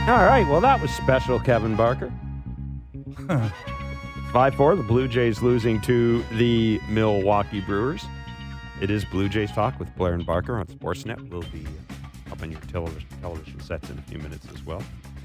All right, well, that was special, Kevin Barker. 5-4, the Blue Jays losing to the Milwaukee Brewers. It is Blue Jays Talk with Blair and Barker on Sportsnet. We'll be up on your television sets in a few minutes as well.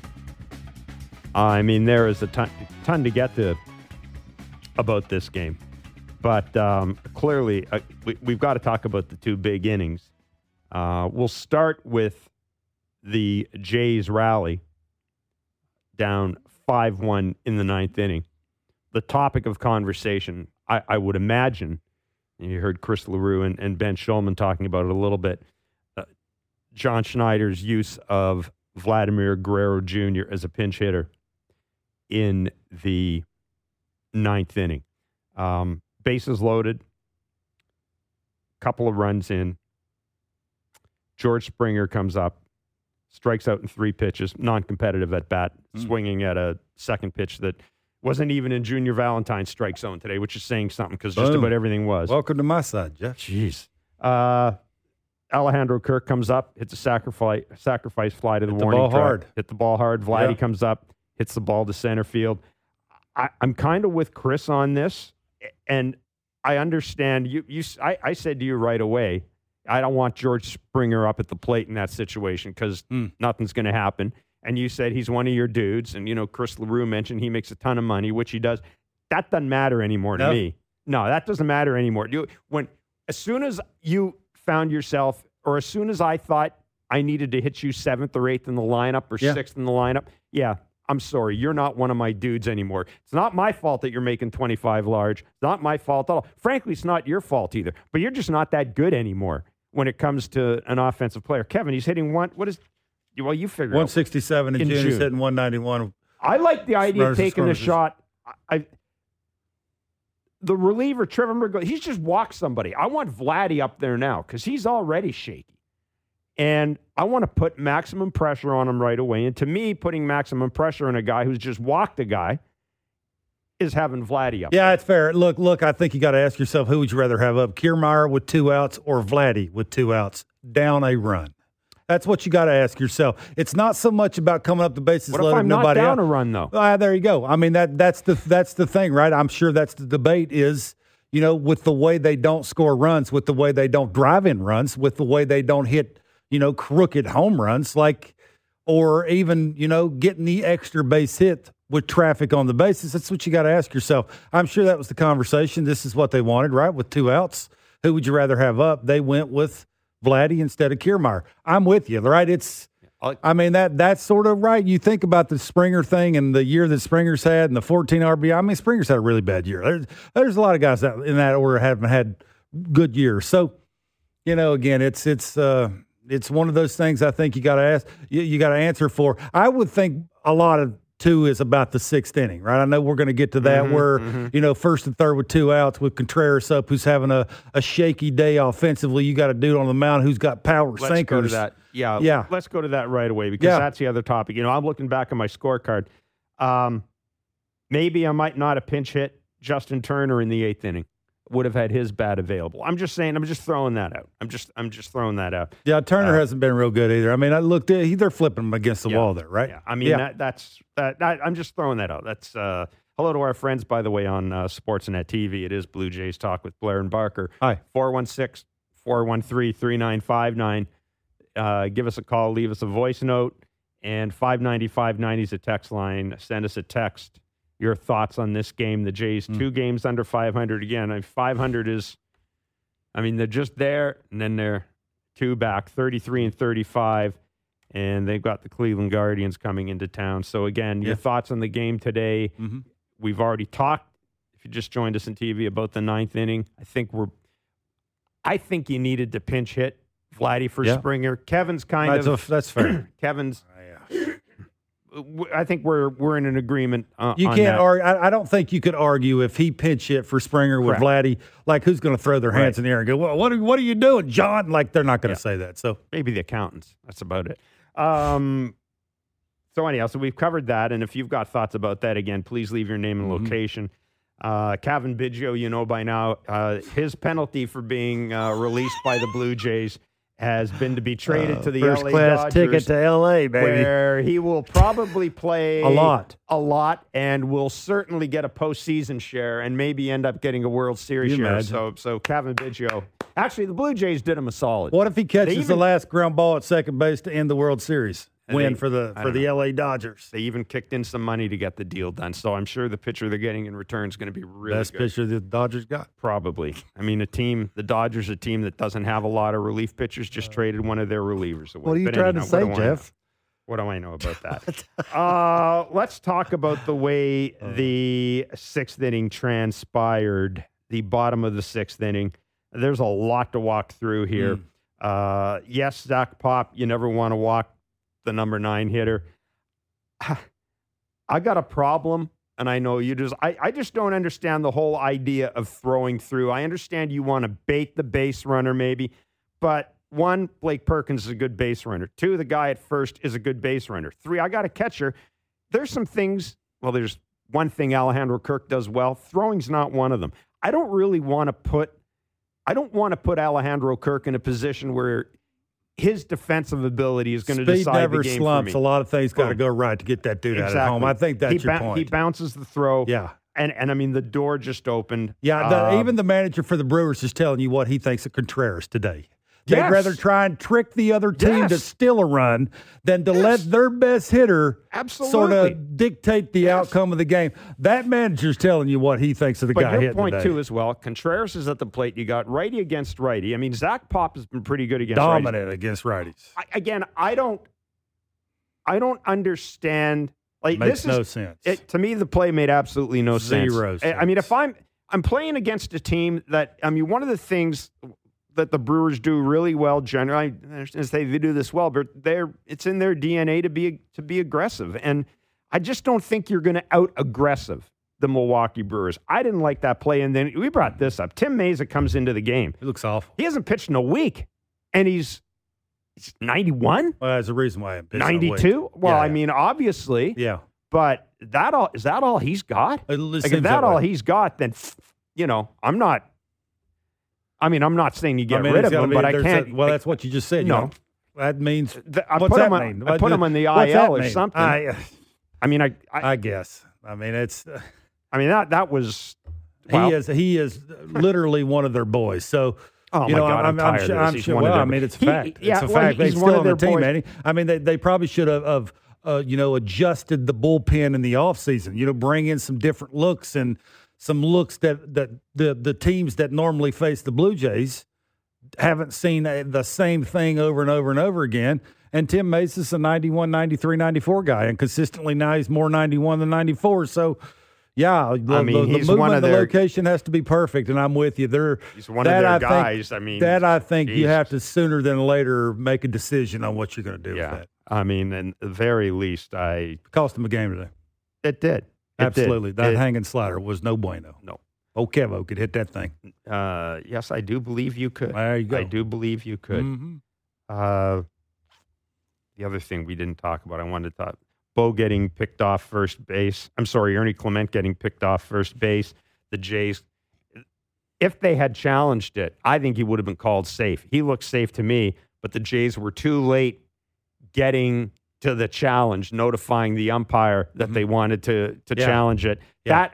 I mean, there is a ton to get to about this game. But clearly, we've got to talk about the two big innings. We'll start with the Jays rally down 5-1 in the ninth inning. The topic of conversation, I would imagine, you heard Chris LaRue and Ben Shulman talking about it a little bit, John Schneider's use of Vladimir Guerrero Jr. as a pinch hitter in the ninth inning. Bases loaded, couple of runs in. George Springer comes up, strikes out in 3 pitches, non-competitive at bat, swinging at a second pitch that wasn't even in Junior Valentine's strike zone today, which is saying something because just about everything was. Welcome to my side, Jeff. Jeez. Alejandro Kirk comes up, hits a sacrifice fly to the warning track. Hit the ball hard. Vladdy comes up, hits the ball to center field. I'm kind of with Chris on this, and I understand I said to you right away, I don't want George Springer up at the plate in that situation because nothing's going to happen. And you said he's one of your dudes. And, Chris LaRue mentioned he makes a ton of money, which he does. That doesn't matter anymore to me. No, that doesn't matter anymore. As soon as you found yourself, or as soon as I thought I needed to hit you 7th or 8th in the lineup or 6th in the lineup, I'm sorry, you're not one of my dudes anymore. It's not my fault that you're making 25 large. It's not my fault at all. Frankly, it's not your fault either. But you're just not that good anymore when it comes to an offensive player. Kevin, he's hitting you figure 167 in June. He's hitting 191. I like the idea of taking a shot. The reliever, Trevor Mergo, he's just walked somebody. I want Vladdy up there now because he's already shaky. And I want to put maximum pressure on him right away. And to me, putting maximum pressure on a guy who's just walked a guy is having Vladdy up. Yeah, it's fair. Look, I think you got to ask yourself, who would you rather have up, Kiermaier with 2 outs or Vladdy with 2 outs down a run? That's what you got to ask yourself. It's not so much about coming up the bases what loaded. If I'm not down a run, though? There you go. I mean, that's the thing, right? I'm sure that's the debate is, with the way they don't score runs, with the way they don't drive in runs, with the way they don't hit, crooked home runs, or even, getting the extra base hit with traffic on the bases. That's what you got to ask yourself. I'm sure that was the conversation. This is what they wanted, right? With 2 outs. Who would you rather have up? They went with Vladdy instead of Kiermaier. I'm with you, right? That's sort of right. You think about the Springer thing and the year that Springer's had and the 14 RBI. I mean, Springer's had a really bad year. There's a lot of guys that in that order haven't had good years. So, again, it's one of those things I think you got to ask. You got to answer for. I would think a lot of 2 is about the 6th inning, right? I know we're going to get to that where, first and third with 2 outs with Contreras up, who's having a shaky day offensively. You got a dude on the mound who's got power sinkers. Let's go to that. Yeah. Let's go to that right away because that's the other topic. I'm looking back on my scorecard. Maybe I might not have pinch hit Justin Turner in the 8th inning. Would have had his bat available. I'm just saying. I'm just throwing that out. I'm just throwing that out. Yeah, Turner hasn't been real good either. I mean, I looked at they're flipping him against the wall there, right? Yeah. I mean, that's I'm just throwing that out. That's hello to our friends, by the way, on Sportsnet TV. It is Blue Jays Talk with Blair and Barker. Hi, 416-413-3959. Give us a call. Leave us a voice note. And 590-590 is a text line. Send us a text. Your thoughts on this game. The Jays, 2 games under 500 again. 500 is, they're just there, and then they're 2 back, 33 and 35, and they've got the Cleveland Guardians coming into town. So, again, your thoughts on the game today. We've already talked, if you just joined us on TV, about the 9th inning. I think you needed to pinch hit Vladdy for Springer. Kevin's that's fair. Kevin's... I think we're in an agreement you on can't that. argue. I don't think you could argue if he pinch hit for Springer with Vladdy. Who's going to throw their hands in the air and go, well, what are you doing, John? They're not going to say that. So maybe the accountants. That's about it. So anyhow, we've covered that. And if you've got thoughts about that, again, please leave your name and location. Cavan Biggio, by now, his penalty for being released by the Blue Jays has been to be traded to the LA first-class Dodgers, ticket to LA, baby. where he will probably play a lot, and will certainly get a postseason share and maybe end up getting a World Series share. So Cavan Biggio. Actually, the Blue Jays did him a solid. What if he catches the last ground ball at second base to end the World Series win for the LA Dodgers? They even kicked in some money to get the deal done. So I'm sure the pitcher they're getting in return is going to be really best good. Pitcher the Dodgers got? Probably. I mean, the Dodgers, a team that doesn't have a lot of relief pitchers, just traded one of their relievers away. What are you trying to say, Jeff? What do I know about that? Let's talk about the way the sixth inning transpired, the bottom of the sixth inning. There's a lot to walk through here. Yes, Zach Pop, you never want to walk the number 9 hitter. I got a problem, and I know you just. I just don't understand the whole idea of throwing through. I understand you want to bait the base runner maybe, but 1, Blake Perkins is a good base runner. 2, the guy at first is a good base runner. 3, I got a catcher. There's some things. Well, there's one thing Alejandro Kirk does well. Throwing's not one of them. I don't want to put Alejandro Kirk in a position where his defensive ability is going to decide the game never slumps. for me. A lot of things got to go right to get that dude out at home. I think that's your point. He bounces the throw. Yeah. And I mean, the door just opened. Yeah, even the manager for the Brewers is telling you what he thinks of Contreras today. They'd rather try and trick the other team to steal a run than to let their best hitter sort of dictate the outcome of the game. That manager's telling you what he thinks of the guy hitting today. But your point, too, as well, Contreras is at the plate. You got righty against righty. I mean, Zach Pop has been pretty good against Dominant against righties. I don't understand. Like, Makes no sense. To me, the play made absolutely no sense. Zero sense. I mean, if I'm playing against a team that, I mean, one of the things that the Brewers do really well generally, as they do this well, but it's in their DNA to be aggressive. And I just don't think you're going to out-aggressive the Milwaukee Brewers. I didn't like that play. And then we brought this up. Tim Mesa comes into the game. He looks awful. He hasn't pitched in a week, and he's 91? Well, there's a reason why I'm pitching 92? Well, I mean, obviously. Yeah. But is that all he's got? Like, if that's all he's got, then, I'm not saying you get rid of him, but I can't. That's what you just said. No. That means. I put him on the IL or something. I guess. I mean, it's. That was. Wow. He is literally one of their boys. So. Oh, my God, I'm sure. Well, I mean, it's a fact. It's a fact. He's still on the team, man. I mean, they probably should have adjusted the bullpen in the offseason. Bring in some different looks and some looks that the teams that normally face the Blue Jays haven't seen the same thing over and over and over again. And Tim Mesa's a 91, 93, 94 guy, and consistently now he's more 91 than 94. So, yeah, the movement, the location has to be perfect, and I'm with you. He's one of their guys. I think you have to sooner than later make a decision on what you're going to do with that. I mean, at the very least, cost him a game today. It did. Absolutely. That hanging slider was no bueno. No. Kevo could hit that thing. Yes, I do believe you could. There you go. I do believe you could. Mm-hmm. The other thing we didn't talk about, I wanted to talk. Bo getting picked off first base. I'm sorry, Ernie Clement getting picked off first base. The Jays, if they had challenged it, I think he would have been called safe. He looked safe to me, but the Jays were too late getting to the challenge, notifying the umpire that they wanted to challenge it. Yeah.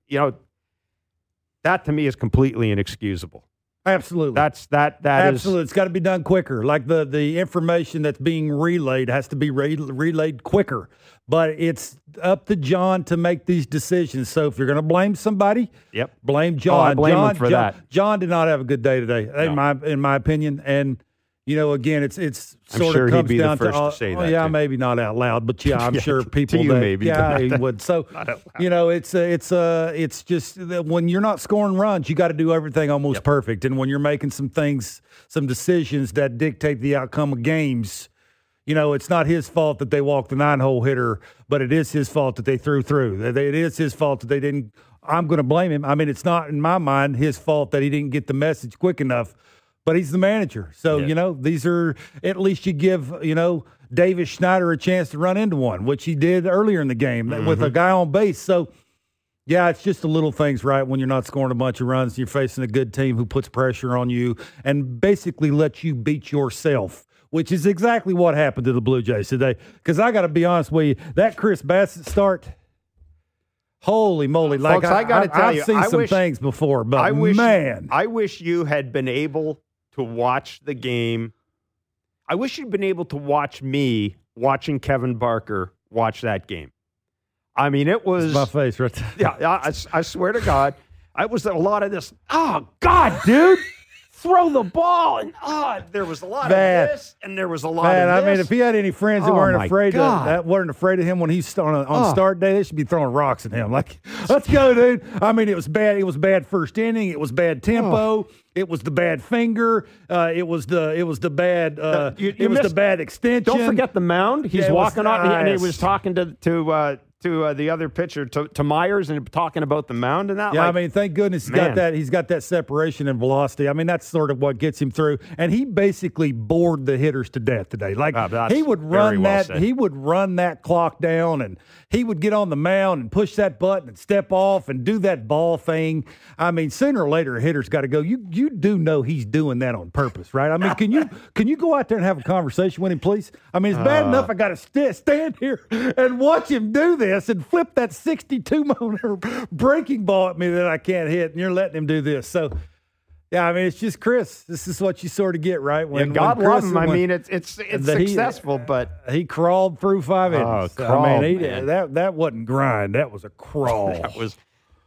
That to me is completely inexcusable. Absolutely. That absolutely. It's got to be done quicker. Like the information that's being relayed has to be relayed quicker. But it's up to John to make these decisions. So if you're going to blame somebody, blame John. Oh, I blame him for that. John did not have a good day today, in my opinion. And again, it's sort of comes he'd be down the first to say that. Yeah, maybe not out loud, but I'm sure people. To you, maybe. Yeah, he would. So it's just that when you're not scoring runs, you got to do everything almost perfect. And when you're making some decisions that dictate the outcome of games, it's not his fault that they walked the 9-hole hitter, but it is his fault that they threw through. It is his fault that they didn't. I'm going to blame him. I mean, it's not in my mind his fault that he didn't get the message quick enough. But he's the manager. So, these are – at least you give, Davis Schneider a chance to run into one, which he did earlier in the game with a guy on base. So, Yeah, it's just the little things, right? When you're not scoring a bunch of runs, you're facing a good team who puts pressure on you and basically lets you beat yourself, which is exactly what happened to the Blue Jays today. Because I got to be honest with you, that Chris Bassitt start, holy moly. Like, folks, I got to tell you, I've seen some things before, but I man. wish you had been able to watch the game. I wish you'd been able to watch me watching Kevin Barker watch that game. I mean, it was... It's my face right there. Yeah, I swear to God, I was a lot of this, oh, God, dude, throw the ball. And, there was a lot of this, and there was a lot of this. I mean, if he had any friends that weren't afraid of him when he's on start day, they should be throwing rocks at him. Like, let's go, dude. I mean, it was bad. It was bad first inning. It was bad tempo. It was the bad finger. It was the bad. It was the bad extension. Don't forget the mound. He's walking up, and he was talking to the other pitcher, to Myers, and talking about the mound and that. Yeah, I mean, thank goodness he's got that separation and velocity. I mean, that's sort of what gets him through. And he basically bored the hitters to death today. Like, he would run he would run that clock down, and he would get on the mound and push that button and step off and do that ball thing. I mean, sooner or later, a hitter's got to go. You do know he's doing that on purpose, right? I mean, can you go out there and have a conversation with him, please? I mean, it's bad enough I got to stand here and watch him do this and flip that 62-motor breaking ball at me that I can't hit, and you're letting him do this. So, yeah, I mean, it's just Chris. This is what you sort of get, right? God love him. I mean, it's successful, but he crawled through 5 innings. Crawled, I mean, that wasn't grind. That was a crawl. That was.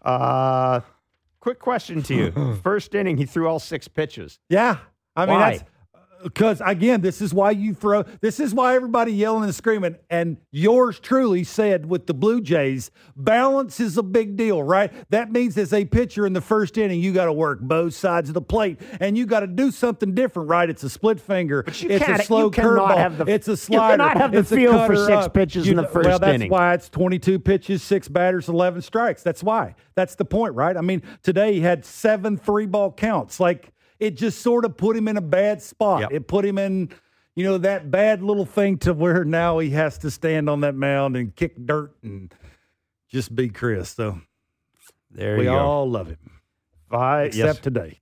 Quick question to you. First inning, he threw all 6 pitches. Yeah, I mean, why? Because, again, this is why everybody yelling and screaming. And yours truly said with the Blue Jays, balance is a big deal, right? That means as a pitcher in the first inning, you got to work both sides of the plate. And you got to do something different, right? It's a split finger. It's a slow curveball. It's a slider. You cannot have the feel for 6 pitches in the first inning. Well, that's why it's 22 pitches, 6 batters, 11 strikes. That's why. That's the point, right? I mean, today he had 7 3-ball counts. Like, it just sort of put him in a bad spot. Yep. It put him in, that bad little thing to where now he has to stand on that mound and kick dirt and just be Chris. So we all love him. Except today.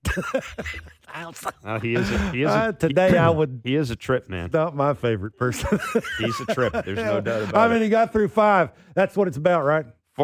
He is today I would. He is a trip, man. Not my favorite person. He's a trip. There's no doubt about it. I mean, he got through 5. That's what it's about, right?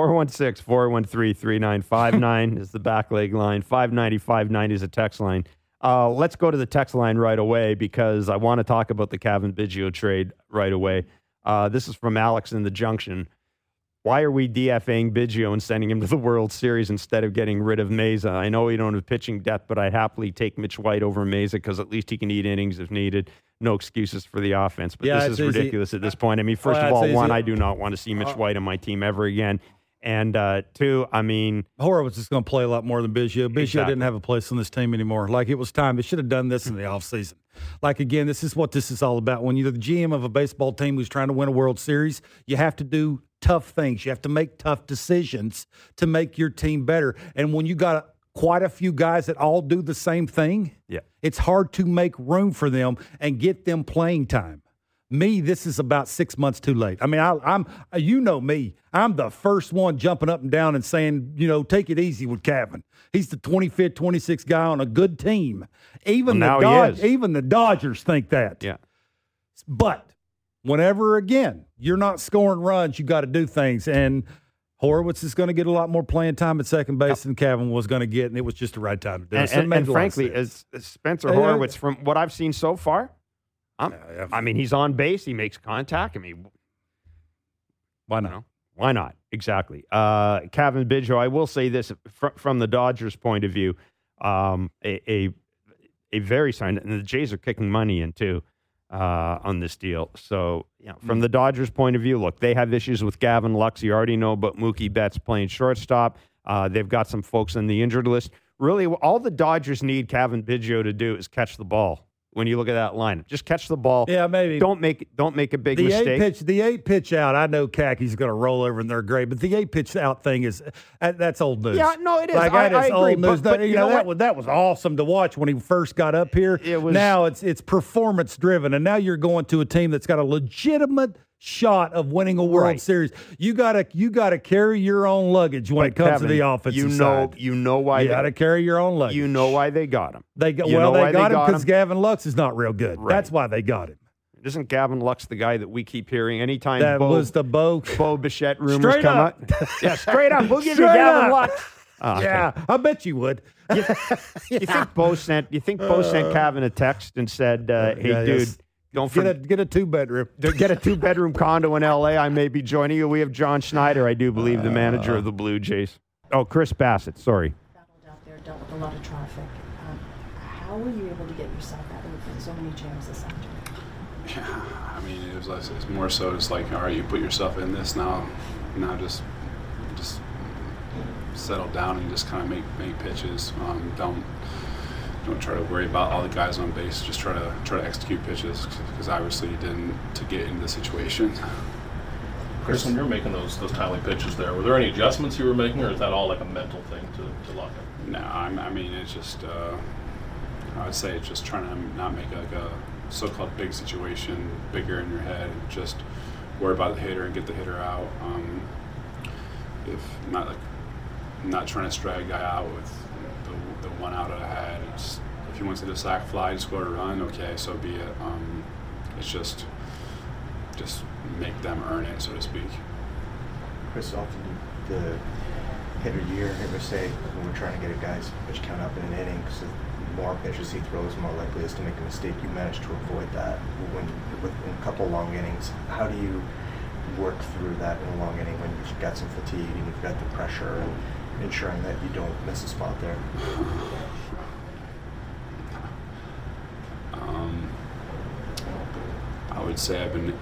416-413-3959 is the back leg line. 590-590 is a text line. Let's go to the text line right away because I want to talk about the Cavan Biggio trade right away. This is from Alex in the Junction. Why are we DFAing Biggio and sending him to the World Series instead of getting rid of Meza? I know we don't have pitching depth, but I'd happily take Mitch White over Meza because at least he can eat innings if needed. No excuses for the offense. But this is ridiculous at this point. I mean, first of all, one, I do not want to see Mitch White on my team ever again. And 2, I mean... Horowitz is going to play a lot more than Biggio. Biggio didn't have a place on this team anymore. Like, it was time. They should have done this in the offseason. Like, again, this is what this is all about. When you're the GM of a baseball team who's trying to win a World Series, you have to do tough things. You have to make tough decisions to make your team better. And when you got quite a few guys that all do the same thing, it's hard to make room for them and get them playing time. Me, this is about 6 months too late. I mean, I'm me. I'm the first one jumping up and down and saying, take it easy with Cavan. He's the 25th, 26th guy on a good team. Even the Dodgers think that. Yeah. But whenever, again, you're not scoring runs, you got to do things. And Horowitz is going to get a lot more playing time at second base than Cavan was going to get, and it was just the right time to do it. And frankly, as Spencer Horowitz, from what I've seen so far, I mean, he's on base. He makes contact. I mean, why not? Why not? Exactly. Cavan Biggio, I will say this from the Dodgers' point of view, a very sign, and the Jays are kicking money in too on this deal. So, from the Dodgers' point of view, look, they have issues with Gavin Lux. You already know about Mookie Betts playing shortstop. They've got some folks on the injured list. Really, all the Dodgers need Cavan Biggio to do is catch the ball. When you look at that lineup, just catch the ball. Yeah, maybe. Don't make a big mistake. The 8-pitch out. I know Kaki's going to roll over in their grave, but the 8-pitch out thing that's old news. Yeah, no, it is. Like, I agree. Old news. But that was awesome to watch when he first got up here. Now it's performance driven, and now you're going to a team that's got a legitimate shot of winning a World Series. You gotta carry your own luggage when it comes to the offensive side. You know why you gotta carry your own luggage. You know why they got him. They got him because Gavin Lux is not real good. Right. That's why they got him. Isn't Gavin Lux the guy that we keep hearing anytime that was the Bo Bichette rumors come up? Yeah, straight up. We'll give you Gavin Lux. Oh, yeah, okay. I bet you would. You think Bo sent Gavin a text and said, "Hey, dude, don't get a 2-bedroom. Get a 2-bedroom condo in L.A. I may be joining you." We have John Schneider, I do believe, the manager of the Blue Jays. Oh, Chris Bassett. Sorry. Battled out there, dealt with a lot of traffic. How were you able to get yourself out of so many jams this afternoon? Yeah, I mean, it's more so just like, all right, you put yourself in this now just settle down and just kind of make pitches. Don't try to worry about all the guys on base. Just try to execute pitches, because obviously you didn't to get into the situation. Chris, when you're making those timely pitches there, were there any adjustments you were making, or is that all like a mental thing to lock in? No, I mean, it's just I would say it's just trying to not make like a so-called big situation bigger in your head, and just worry about the hitter and get the hitter out. If not trying to strike a guy out with the one out that I had. If he wants to hit a sac fly to score a run, okay, so be it. It's just make them earn it, so to speak. Chris, often the hitter you hear say when we're trying to get a guy's pitch count up in an inning, so the more pitches he throws, the more likely he is to make a mistake. You managed to avoid that with a couple long innings. How do you work through that in a long inning when you've got some fatigue and you've got the pressure and ensuring that you don't miss a spot there? I would say I've been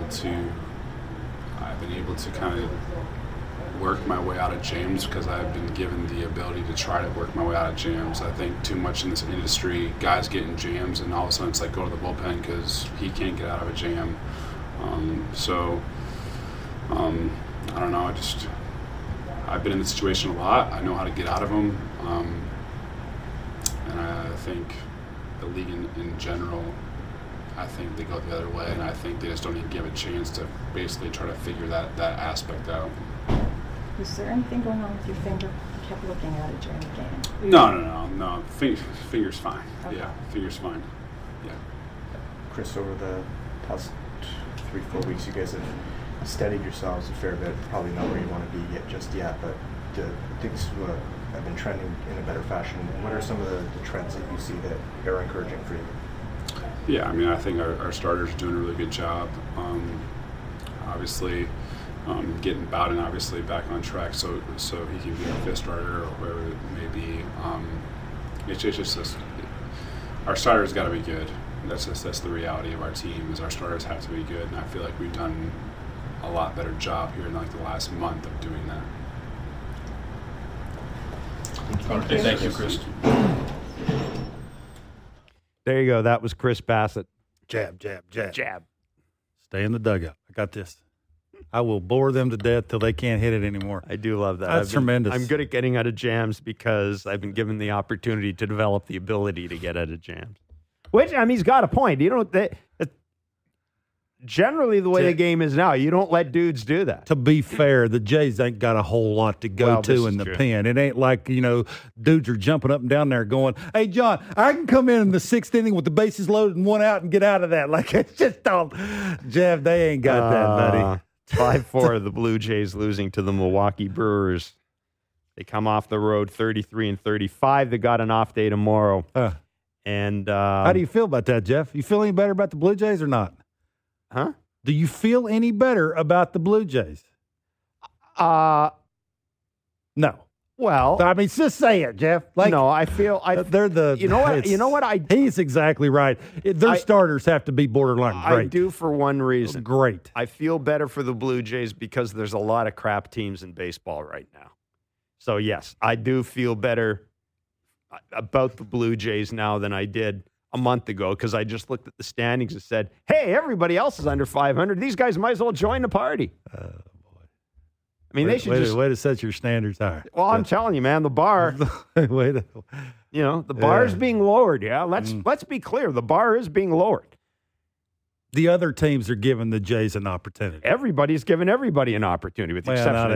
able to kind of work my way out of jams, because I've been given the ability to try to work my way out of jams. I think too much in this industry, guys get in jams and all of a sudden it's like, go to the bullpen because he can't get out of a jam. I don't know. I've been in the situation a lot. I know how to get out of them. And I think the league in general, I think they go the other way, and I think they just don't even give a chance to basically try to figure that aspect out. Was there anything going on with your finger? You kept looking at it during the game. No. Finger's fine. Okay. Yeah, finger's fine. Yeah. Chris, over the past 3-4 weeks, you guys have steadied yourselves a fair bit. Probably not where you want to be just yet, but things have been trending in a better fashion. What are some of the trends that you see that are encouraging for you? Yeah, I mean, I think our starters are doing a really good job. Obviously, getting Bowden obviously back on track, so he can be our fifth starter or whoever it may be. It's just this, our starters got to be good. That's the reality of our team, is our starters have to be good, and I feel like we've done a lot better job here in like the last month of doing that. Thank you, Chris. There you go. That was Chris Bassett. Jab. Stay in the dugout. I got this. I will bore them to death till they can't hit it anymore. I do love that. That's tremendous. I'm good at getting out of jams because I've been given the opportunity to develop the ability to get out of jams. Which, I mean, he's got a point. You don't. Generally, the way the game is now, you don't let dudes do that. To be fair, the Jays ain't got a whole lot to go to in the pen. It ain't like, dudes are jumping up and down there going, "Hey, John, I can come in the 6th inning with the bases loaded and 1 out and get out of that." Like, it's just all, Jeff, they ain't got that, buddy. 5-4, the Blue Jays losing to the Milwaukee Brewers. They come off the road 33-35. They got an off day tomorrow. And how do you feel about that, Jeff? You feel any better about the Blue Jays or not? Huh? Do you feel any better about the Blue Jays? No. Well, I mean, just say it, Jeff. No, I feel they're the. You know what? He's exactly right. Their starters have to be borderline great. I do, for one reason. Great. I feel better for the Blue Jays because there's a lot of crap teams in baseball right now. So yes, I do feel better about the Blue Jays now than I did a month ago, because I just looked at the standings and said, "Hey, everybody else is under 500. These guys might as well join the party." Boy. I mean, they should way to set your standards higher. Well, I'm telling you, man, the bar. The bar is being lowered. Yeah, let's be clear. The bar is being lowered. The other teams are giving the Jays an opportunity. Everybody's giving everybody an opportunity, with the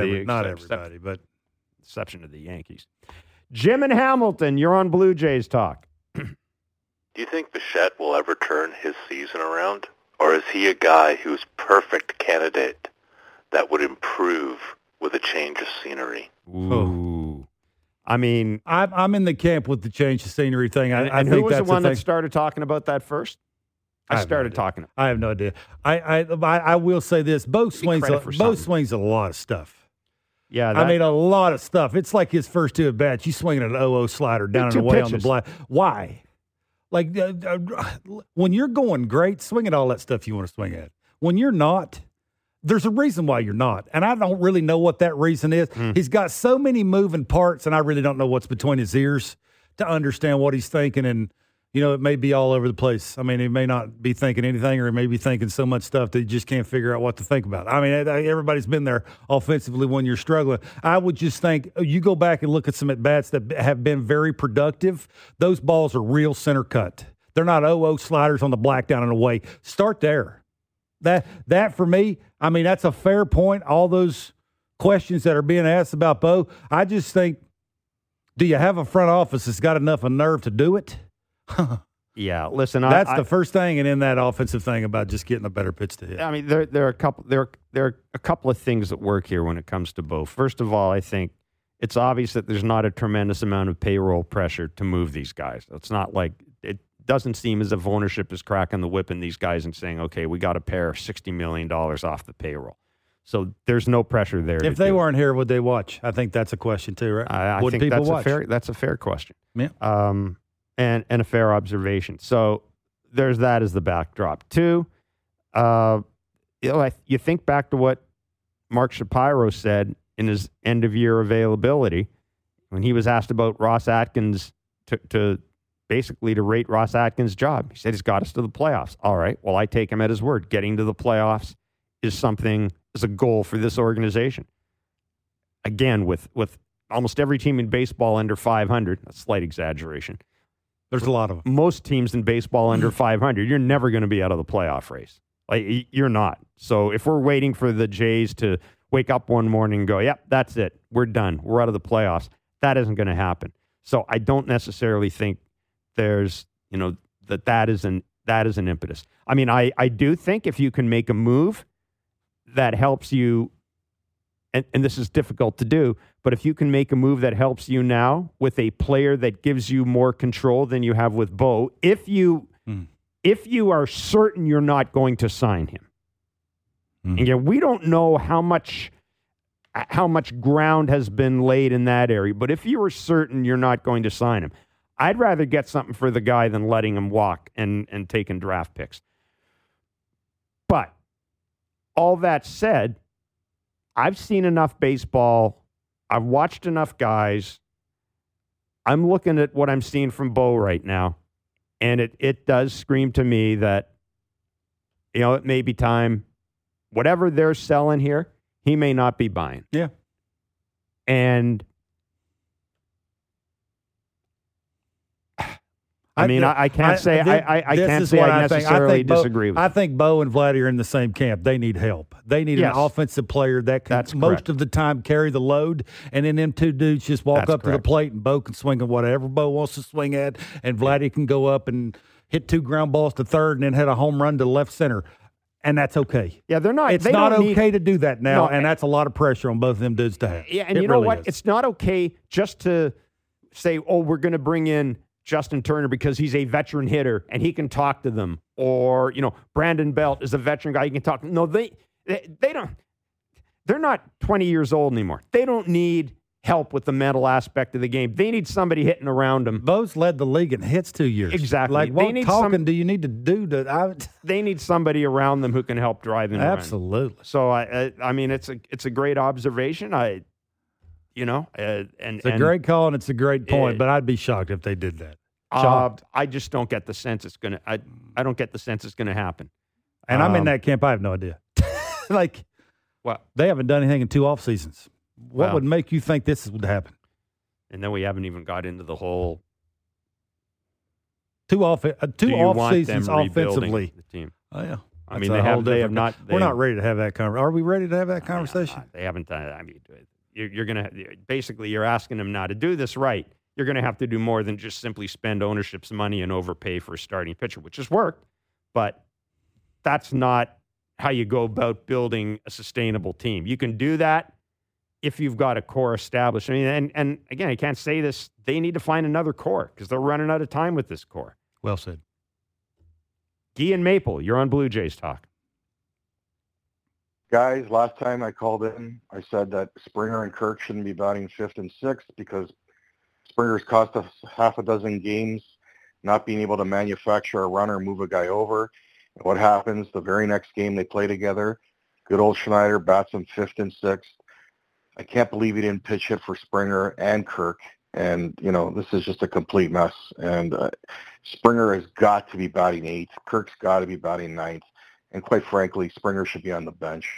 exception of the Yankees. Jim and Hamilton, you're on Blue Jays Talk. Do you think Bichette will ever turn his season around? Or is he a guy who's perfect candidate that would improve with a change of scenery? Ooh. I mean, I'm in the camp with the change of scenery thing. I think who was the one that started talking about that first? I started talking. I have no idea. I will say this: Bo swings a lot of stuff. Yeah, I mean a lot of stuff. It's like his first two at bats. You swinging an 0-0 slider down and away on the black. Why? Like when you're going great, swing at all that stuff you want to swing at. When you're not, there's a reason why you're not, and I don't really know what that reason is. He's got so many moving parts, and I really don't know what's between his ears to understand what he's thinking. And it may be all over the place. I mean, he may not be thinking anything, or he may be thinking so much stuff that he just can't figure out what to think about. I mean, everybody's been there offensively when you're struggling. I would just think you go back and look at some at-bats that have been very productive. Those balls are real center cut. They're not 0-0 sliders on the black down and away. Start there. That for me, I mean, that's a fair point. All those questions that are being asked about Bo, I just think, do you have a front office that's got enough of nerve to do it? Yeah, listen. That's the first thing, and in that offensive thing about just getting a better pitch to hit. I mean, there are a couple of things that work here when it comes to Bo. First of all, I think it's obvious that there's not a tremendous amount of payroll pressure to move these guys. It's not like it doesn't seem as if ownership is cracking the whip in these guys and saying, "Okay, we got to pare $60 million off the payroll." So there's no pressure there. If they weren't here, would they watch? I think that's a question too, right? I think people watch? That's a fair question. Yeah. And a fair observation. So there's that as the backdrop. Two, you think back to what Mark Shapiro said in his end-of-year availability when he was asked about Ross Atkins to rate Ross Atkins' job. He said he's got us to the playoffs. All right, well, I take him at his word. Getting to the playoffs is a goal for this organization. Again, with almost every team in baseball under 500, a slight exaggeration. There's a lot of them. Most teams in baseball under 500, you're never going to be out of the playoff race. Like, you're not. So if we're waiting for the Jays to wake up one morning and go, yep, that's it, we're done, we're out of the playoffs, that isn't going to happen. So I don't necessarily think there's, that is an impetus. I mean, I do think if you can make a move that helps you, and this is difficult to do, but if you can make a move that helps you now with a player that gives you more control than you have with Bo, if you are certain you're not going to sign him, and again, we don't know how much ground has been laid in that area, but if you are certain you're not going to sign him, I'd rather get something for the guy than letting him walk and taking draft picks. But all that said, I've seen enough baseball. I've watched enough guys. I'm looking at what I'm seeing from Bo right now, and it does scream to me that, it may be time. Whatever they're selling here, he may not be buying. Yeah. And I can't say I necessarily disagree with you. I think Bo and Vladdy are in the same camp. They need help. They need an offensive player that can most of the time carry the load, and then them two dudes just walk up to the plate, and Bo can swing at whatever Bo wants to swing at, and Vladdy can go up and hit 2 ground balls to third and then hit a home run to left center. And that's okay. Yeah, they're not. It's not okay to do that now, and that's a lot of pressure on both of them dudes to have. Yeah, and you know what? It's not okay just to say, "Oh, we're going to bring in Justin Turner because he's a veteran hitter and he can talk to them," or Brandon Belt is a veteran guy, he can talk. No, they don't. They're not 20 years old anymore. They don't need help with the mental aspect of the game. They need somebody hitting around them. Bo's led the league in hits 2 years. Exactly. Like, what do you need to do to? They need somebody around them who can help drive them. Absolutely. Around. So I mean, it's a great observation. It's a great call and it's a great point. But I'd be shocked if they did that. Shocked. I just don't get the sense it's gonna. I don't get the sense it's gonna happen. And I'm in that camp. I have no idea. Like, what? They haven't done anything in 2 off seasons. What would make you think this would happen? And then we haven't even got into the whole 2 off seasons offensively. The team. Oh yeah. I mean, they have not. We're not ready to have that conversation. Are we ready to have that conversation? They haven't done it. I mean, you're going to basically you're asking them now to do this right. You're going to have to do more than just simply spend ownership's money and overpay for a starting pitcher, which has worked, but that's not how you go about building a sustainable team. You can do that if you've got a core established. I mean, and again, I can't say this. They need to find another core because they're running out of time with this core. Well said. Guy and Maple, you're on Blue Jays Talk. Guys, last time I called in, I said that Springer and Kirk shouldn't be batting fifth and sixth because Springer's cost us half a dozen games not being able to manufacture a runner, move a guy over. And what happens the very next game they play together? Good old Schneider bats him fifth and sixth. I can't believe he didn't pitch hit for Springer and Kirk. And, this is just a complete mess. And Springer has got to be batting eighth. Kirk's got to be batting ninth. And quite frankly, Springer should be on the bench.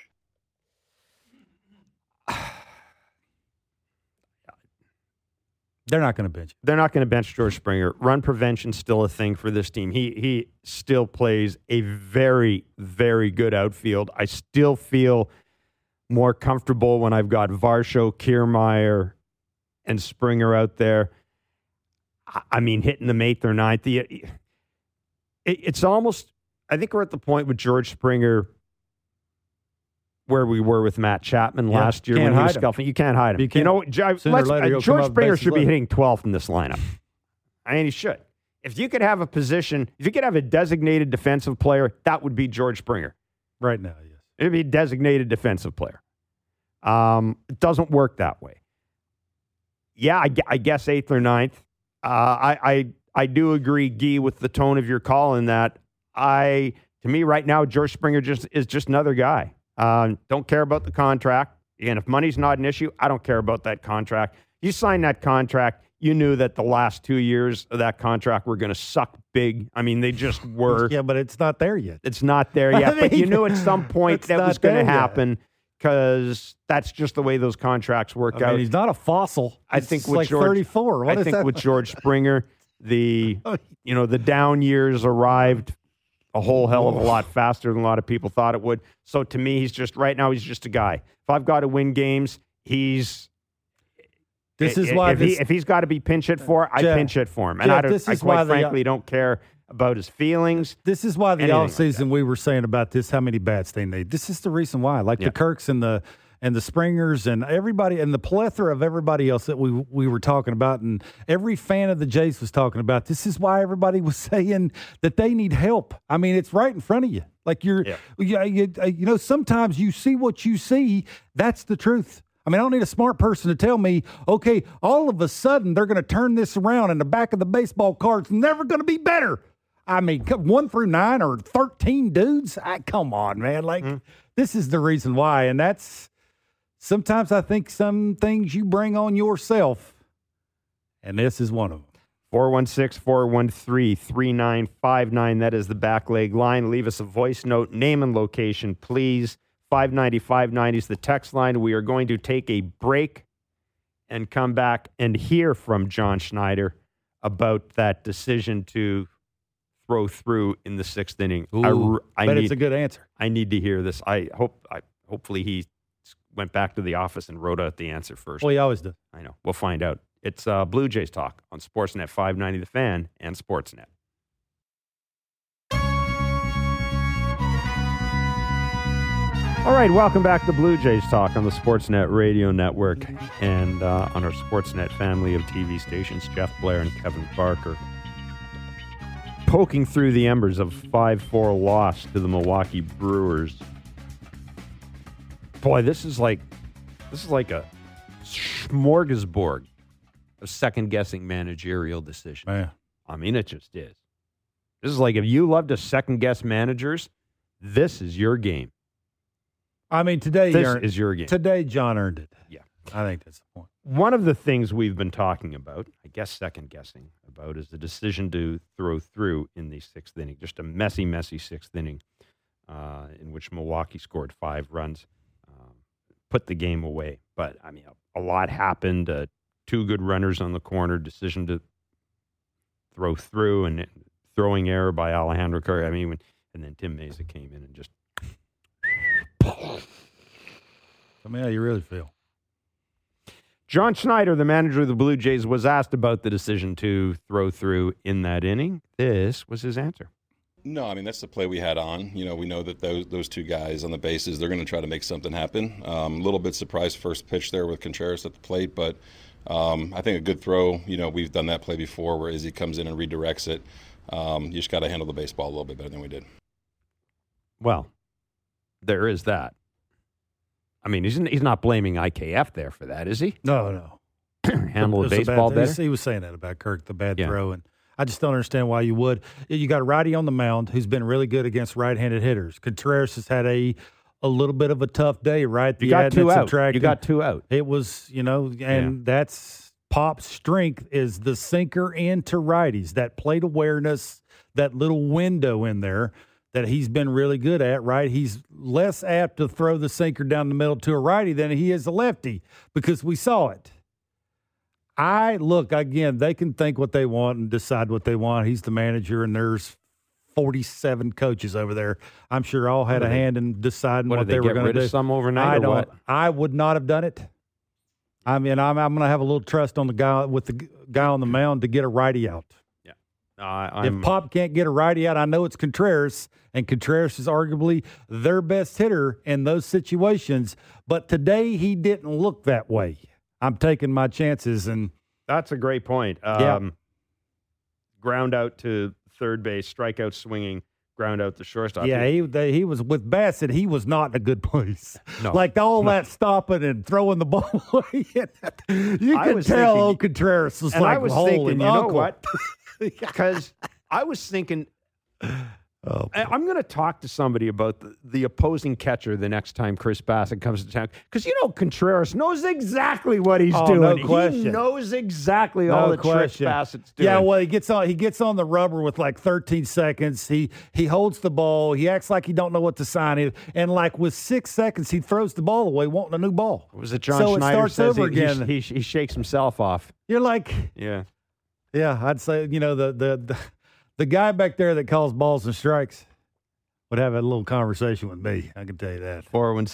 They're not going to bench. They're not going to bench George Springer. Run prevention's still a thing for this team. He still plays a very, very good outfield. I still feel more comfortable when I've got Varsho, Kiermaier, and Springer out there. I mean, hitting them eighth or ninth. It's almost, I think we're at the point with George Springer where we were with Matt Chapman last year when he was scuffing. You can't hide him. George Springer should be hitting 12th in this lineup. I mean, he should. If you could have a position, if you could have a designated defensive player, that would be George Springer. Right now, yes. It would be a designated defensive player. It doesn't work that way. Yeah, I guess eighth or ninth. I do agree, Guy, with the tone of your call in that to me right now, George Springer is just another guy. Don't care about the contract. Again, if money's not an issue, I don't care about that contract. You signed that contract, you knew that the last 2 years of that contract were going to suck big. I mean, they just were. Yeah, but it's not there yet. It's not there yet. But you knew at some point that was going to happen because that's just the way those contracts work out. He's not a fossil. I think with George, 34. I think with George Springer, the down years arrived a whole hell of a lot faster than a lot of people thought it would. So to me, he's just a guy. If I've got to win games, if he's got to be pinch hit for, I pinch hit for him. And I quite frankly don't care about his feelings. This is why the offseason we were saying about this, how many bats they need. This is the reason why. Like the Kirks and the Springers and everybody and the plethora of everybody else that we were talking about, and every fan of the Jays was talking about. This is why everybody was saying that they need help. I mean, it's right in front of you. Like sometimes you see what you see. That's the truth. I mean, I don't need a smart person to tell me, okay, all of a sudden they're going to turn this around and the back of the baseball card's never going to be better. I mean, 1 through 9 or 13 dudes. Come on, man. This is the reason why, and that's. Sometimes I think some things you bring on yourself, and this is one of them. 416-413-3959. That is the back leg line. Leave us a voice note, name and location, please. 590-590 is the text line. We are going to take a break and come back and hear from John Schneider about that decision to throw through in the sixth inning. It's a good answer. I need to hear this. Hopefully he went back to the office and wrote out the answer first. Well, he always does. I know. We'll find out. It's Blue Jays Talk on Sportsnet 590 The Fan and Sportsnet. All right, welcome back to Blue Jays Talk on the Sportsnet Radio Network and on our Sportsnet family of TV stations, Jeff Blair and Kevin Barker. Poking through the embers of 5-4 loss to the Milwaukee Brewers. Boy, this is like a smorgasbord of second-guessing managerial decisions. Man. I mean, it just is. This is like if you love to second-guess managers, this is your game. I mean, today is your game. Today, John earned it. Yeah. I think that's the point. One of the things we've been talking about, I guess second-guessing about, is the decision to throw through in the sixth inning. Just a messy, messy sixth inning in which Milwaukee scored 5 runs. Put the game away. But, I mean, a lot happened. 2 good runners on the corner, decision to throw through, and throwing error by Alejandro Kirk. I mean, And then Tim Mesa came in and just. I mean, how you really feel? John Schneider, the manager of the Blue Jays, was asked about the decision to throw through in that inning. This was his answer. No, I mean, that's the play we had on. You know, we know that those two guys on the bases, they're going to try to make something happen. A little bit surprised first pitch there with Contreras at the plate, but I think a good throw. You know, we've done that play before where Izzy comes in and redirects it. You just got to handle the baseball a little bit better than we did. Well, there is that. I mean, he's not blaming IKF there for that, is he? No. Handle the baseball better? He was saying that about Kirk, the bad throw, and I just don't understand why you would. You got a righty on the mound who's been really good against right-handed hitters. Contreras has had a little bit of a tough day, right? You got 2 out. You got 2 out. It was, that's Pop's strength is the sinker into righties, that plate awareness, that little window in there that he's been really good at, right? He's less apt to throw the sinker down the middle to a righty than he is a lefty because we saw it. Again, they can think what they want and decide what they want. He's the manager, and there's 47 coaches over there. I'm sure all had a hand in deciding what they were going to do. Some overnight or what? I would not have done it. I mean, I'm going to have a little trust on the guy on the mound to get a righty out. Yeah. If Pop can't get a righty out, I know it's Contreras, and Contreras is arguably their best hitter in those situations. But today he didn't look that way. I'm taking my chances, and that's a great point. Ground out to third base, strikeout swinging, ground out to shortstop. Yeah, he was with Bassett. He was not in a good place. No, like that stopping and throwing the ball away. You could tell Contreras was like, I was holy thinking, uncle. You know what? Because I was thinking, I'm going to talk to somebody about the opposing catcher the next time Chris Bassett comes to town. Because, Contreras knows exactly what he's doing. No question. He knows exactly all the tricks Bassett's doing. Yeah, well, he gets on the rubber with like 13 seconds. He holds the ball. He acts like he don't know what to sign. And like with 6 seconds, he throws the ball away, wanting a new ball. Was it John Schneider it starts says over again. He shakes himself off. You're like, yeah, I'd say the guy back there that calls balls and strikes would have a little conversation with me. I can tell you that.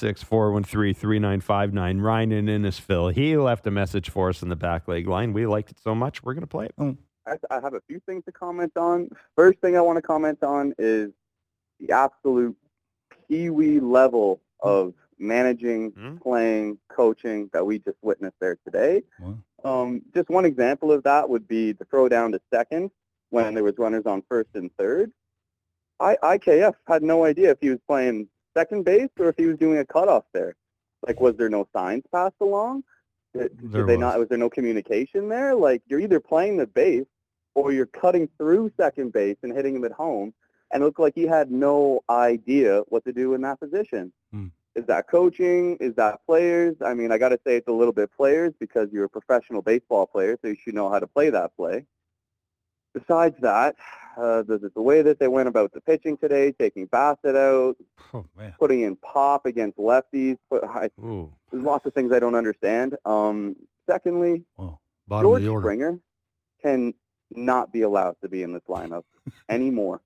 416-413-3959. Ryan in Innisfil. He left a message for us in the back leg line. We liked it so much, we're going to play it. I have a few things to comment on. First thing I want to comment on is the absolute peewee level of managing, playing, coaching that we just witnessed there today. Just one example of that would be the throw down to second when there was runners on first and third. IKF had no idea if he was playing second base or if he was doing a cutoff there. Like, was there no signs passed along? Was there no communication there? Like, you're either playing the base or you're cutting through second base and hitting him at home, and it looked like he had no idea what to do in that position. Is that coaching? Is that players? I mean, I got to say it's a little bit players because you're a professional baseball player, so you should know how to play that play. Besides that, the way that they went about the pitching today, taking Bassett out, putting in Pop against lefties, there's lots of things I don't understand. Secondly, George Springer can not be allowed to be in this lineup anymore.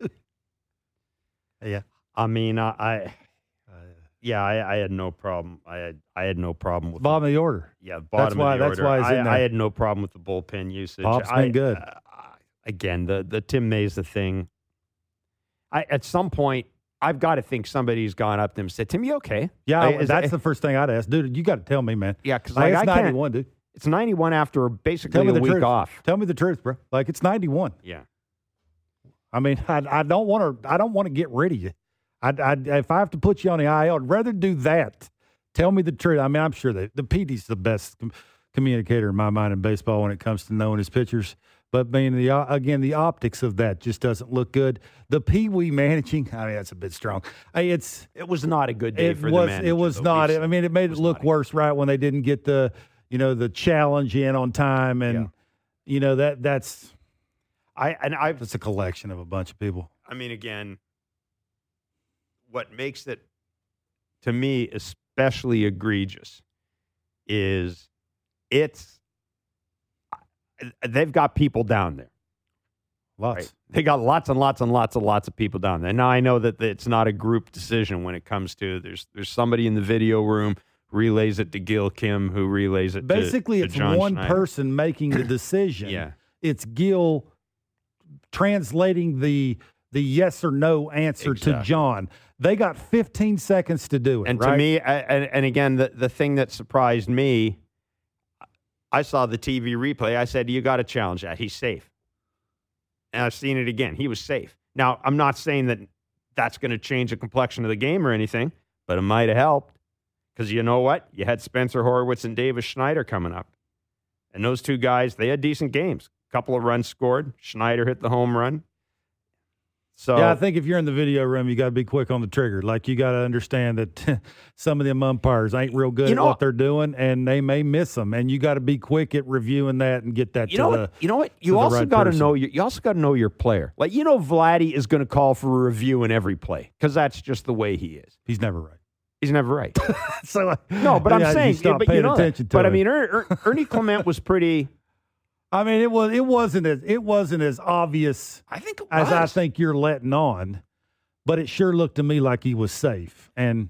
Yeah. I mean, I had no problem. I had no problem with bottom of the order. Yeah, bottom of the order. That's why he's in there. I had no problem with the bullpen usage. Pop's been good. Again, the Tim Mesa thing. At some point, I've got to think somebody's gone up to him and said, "Tim, you okay?" Yeah, that's the first thing I'd ask, dude. You got to tell me, man. Yeah, because it's 91, dude. It's 91 after basically a week off. Tell me the truth, bro. Like, it's 91. Yeah. I mean, I don't want to get rid of you. If I have to put you on the IL, I'd rather do that. Tell me the truth. I mean, I'm sure the PD's the best communicator in my mind in baseball when it comes to knowing his pitchers. But the optics of that just doesn't look good. The Pee-wee managing, I mean, that's a bit strong. It was not a good day for the manager. It was not. I mean, it made it look worse, right, when they didn't get the challenge in on time, and that's it's a collection of a bunch of people. I mean, again, what makes it, to me, especially egregious is they've got people down there. Lots. Right? They got lots and lots and lots and lots of people down there. Now I know that it's not a group decision when it comes to there's somebody in the video room relays it to Gil Kim, who relays it basically to it's John one Schneider. person making the decision. Yeah. It's Gil translating the yes or no answer to John. They got 15 seconds to do it. And right? to me, and again, the thing that surprised me, I saw the TV replay. I said, you got to challenge that. He's safe. And I've seen it again. He was safe. Now, I'm not saying that that's going to change the complexion of the game or anything, but it might have helped. Because you know what? You had Spencer Horwitz and Davis Schneider coming up. And those two guys, they had decent games. A couple of runs scored. Schneider hit the home run. So yeah, I think if you're in the video room, you got to be quick on the trigger. Like, you got to understand that some of them umpires ain't real good at what they're doing, and they may miss them. And you got to be quick at reviewing that and get that You know what? You also got to know you also got to know your player. Like, Vladdy is going to call for a review in every play because that's just the way he is. He's never right. He's never right. So no, but I'm saying, but you know that. But I mean, Ernie Clement was pretty. I mean, it wasn't as obvious. I think it was. As I think you're letting on, but it sure looked to me like he was safe. And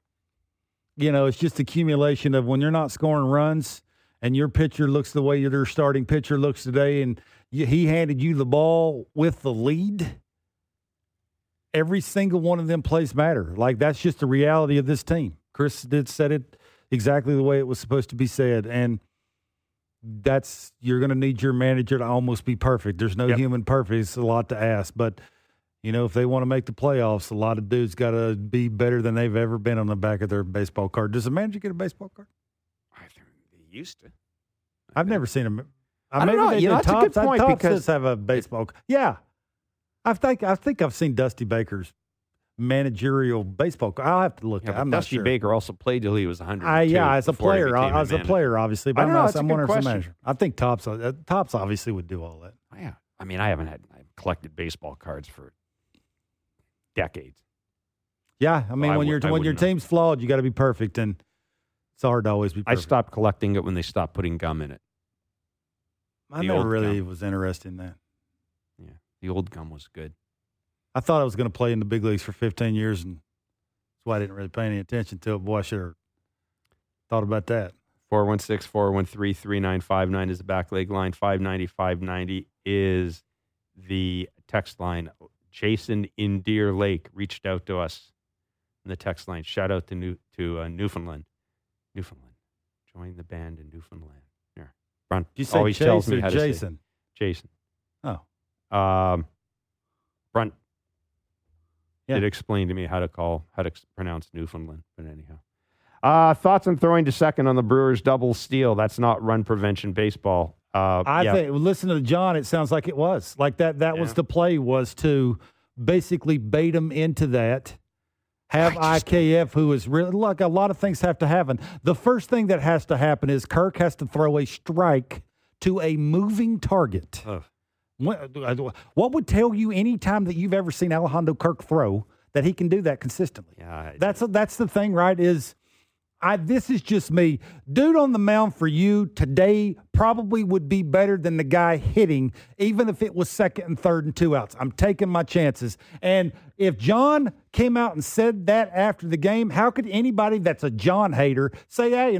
it's just accumulation of when you're not scoring runs and your pitcher looks the way your starting pitcher looks today, and he handed you the ball with the lead. Every single one of them plays matter. Like, that's just the reality of this team. Chris said it exactly the way it was supposed to be said, and you're going to need your manager to almost be perfect. There's no human perfect. It's a lot to ask, but if they want to make the playoffs, a lot of dudes got to be better than they've ever been on the back of their baseball card. Does a manager get a baseball card? I think they used to. I've never seen them. I don't know. That's a good point because have a baseball card. Yeah. I think I've seen Dusty Baker's managerial baseball card. I'll have to look at it. I'm not sure. Dusty Baker also played till he was 102. Yeah, as a player. As a player, obviously. But I don't know. I'm wondering if it's a manager. I think Tops obviously would do all that. Yeah. I mean, I've collected baseball cards for decades. Yeah. I mean, when your team's flawed, you got to be perfect, and it's hard to always be perfect. I stopped collecting it when they stopped putting gum in it. I never really was interested in that. Yeah. The old gum was good. I thought I was going to play in the big leagues for 15 years, and that's why I didn't really pay any attention to it. Boy, I should have thought about that. 416-413-3959 is the back leg line. 590-590 is the text line. Jason in Deer Lake reached out to us in the text line. Shout out to Newfoundland. Newfoundland. Join the band in Newfoundland. Here. Brunt always tells me how to Jason? Say Jason. Oh. Brunt did explain to me how to pronounce Newfoundland, but anyhow. Thoughts on throwing to second on the Brewers' double steal? That's not run prevention baseball. I think, listen to John, it sounds like it was. Like that was the play, was to basically bait him into that. Have IKF, who is really, look, a lot of things have to happen. The first thing that has to happen is Kirk has to throw a strike to a moving target. What would tell you any time that you've ever seen Alejandro Kirk throw that he can do that consistently? Yeah, that's the thing, right? This is just me. Dude on the mound for you today probably would be better than the guy hitting, even if it was second and third and 2 outs. I'm taking my chances. And if John came out and said that after the game, how could anybody that's a John hater say, hey,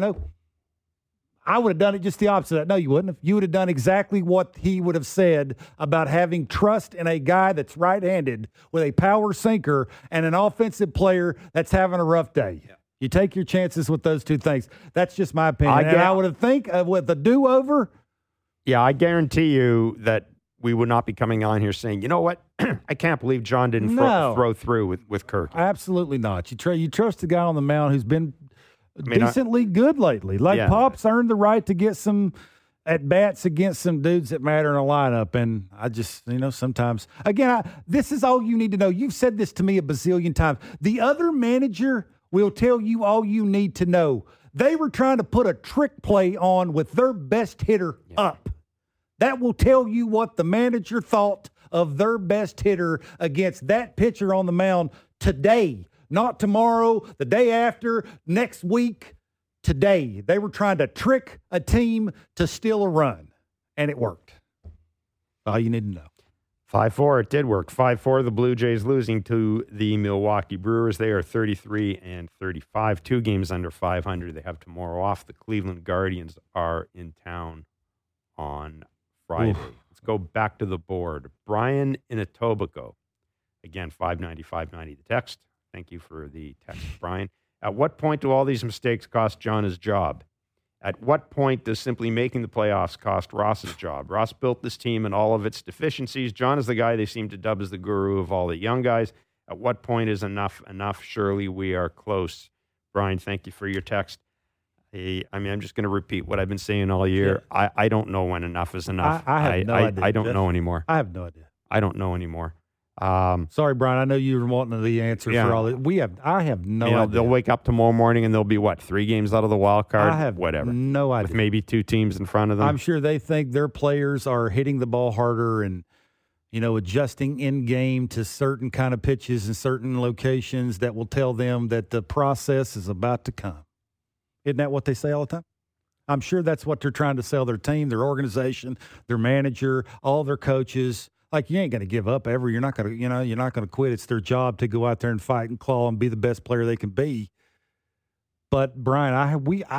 I would have done it just the opposite of that? No, you wouldn't have. You would have done exactly what he would have said about having trust in a guy that's right-handed with a power sinker and an offensive player that's having a rough day. Yeah. You take your chances with those two things. That's just my opinion. I would have think with the do-over. Yeah, I guarantee you that we would not be coming on here saying, you know what? I can't believe John didn't throw through with Kirk. Absolutely not. You trust the guy on the mound who's been decently good lately. Pop's earned the right to get some at-bats against some dudes that matter in a lineup. And I just, sometimes, again, this is all you need to know. You've said this to me a bazillion times. The other manager will tell you all you need to know. They were trying to put a trick play on with their best hitter up. That will tell you what the manager thought of their best hitter against that pitcher on the mound today. Not tomorrow, the day after, next week, today. They were trying to trick a team to steal a run, and it worked. All you need to know. 5-4, it did work. 5-4, the Blue Jays losing to the Milwaukee Brewers. They are 33-35, 2 games under 500. They have tomorrow off. The Cleveland Guardians are in town on Friday. Oof. Let's go back to the board. Brian in Etobicoke. Again, 590 the text. Thank you for the text, Brian. At what point do all these mistakes cost John his job? At what point does simply making the playoffs cost Ross's job? Ross built this team and all of its deficiencies. John is the guy they seem to dub as the guru of all the young guys. At what point is enough enough? Surely we are close. Brian, thank you for your text. I'm just going to repeat what I've been saying all year. Yeah. I don't know when enough is enough. I have no idea. I don't know anymore. I have no idea. I don't know anymore. Sorry, Brian. I know you were wanting the answer for all that. I have no idea. They'll wake up tomorrow morning and they'll be, 3 games out of the wild card? I have whatever. No idea. With maybe 2 teams in front of them. I'm sure they think their players are hitting the ball harder and, adjusting in game to certain kind of pitches and certain locations that will tell them that the process is about to come. Isn't that what they say all the time? I'm sure that's what they're trying to sell their team, their organization, their manager, all their coaches. Like, you ain't going to give up ever. You're not going to, you're not going to quit. It's their job to go out there and fight and claw and be the best player they can be. But Brian, I